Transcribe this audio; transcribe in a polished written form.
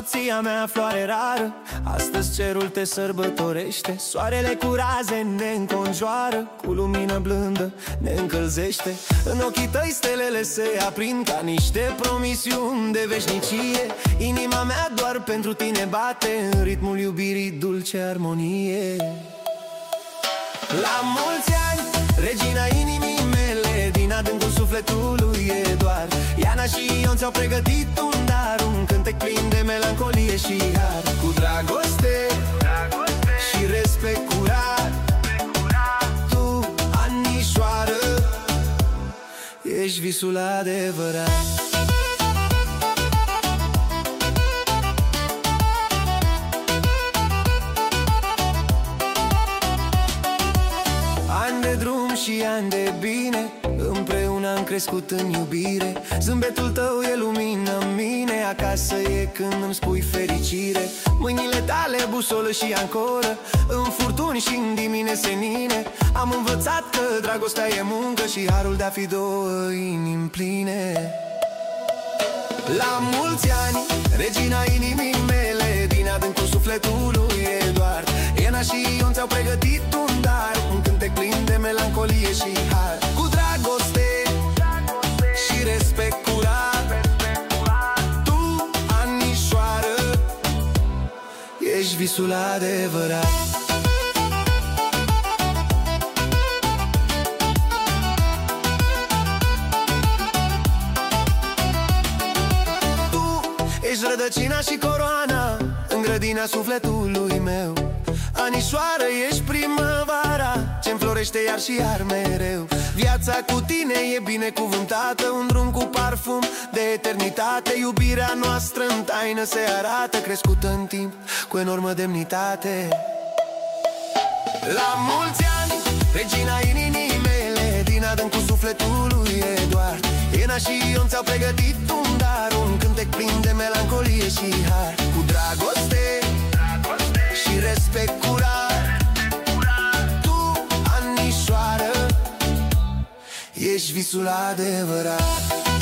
soția mea, floare rară. Astăzi cerul te sărbătorește, soarele cu raze ne înconjoară, cu lumină blândă ne încălzește. În ochii tăi stelele se aprind ca niște promisiuni de veșnicie. Inima mea doar pentru tine bate în ritmul iubirii, dulce armonie. La mulți ani, regina inimii mele, din adâncul sufletului Eduard. Iana și Ion ți-au pregătit un dar, un cântec plin de melancolie și har. Cu dragoste și respect curat, tu, Anișoară, ești visul adevărat. Ani de drum și ani de bine, împreună am crescut în iubire. Zâmbetul tău e lumină în mine, acasă e când îmi spui fericire. Mâinile tale busolă și ancoră, în furtuni și în dimine senine. Am învățat că dragostea e muncă și harul de-a fi două inimi pline. La mulți ani, regina inimii mele, din adâncul sufletului Eduard. Iana și Ion ți-au pregătit un dar, un cântec plin de melancolie și har. Cu dragoste și respect curat, tu, Anișoară, ești visul adevărat. Ești rădăcina și coroana în grădina sufletului meu. Anișoară, ești primăvara ce înflorește iar și iar mereu. Viața cu tine e binecuvântată, un drum cu parfum de eternitate. Iubirea noastră în taină se arată, crescută în timp cu enormă demnitate. La mulți ani, regina inimii mele, din adâncul sufletului Eduard. Iana și Ion ți-au pregătit un dar, un cântec plin de melancolie și har. Cu dragoste și respect curat, tu, Anișoară, ești visul adevărat.